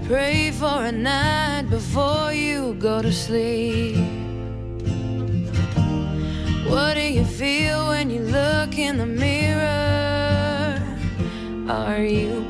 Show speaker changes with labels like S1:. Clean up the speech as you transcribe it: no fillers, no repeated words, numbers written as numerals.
S1: Pray for a night before you go to sleep. What do you feel when you look in the mirror? Are you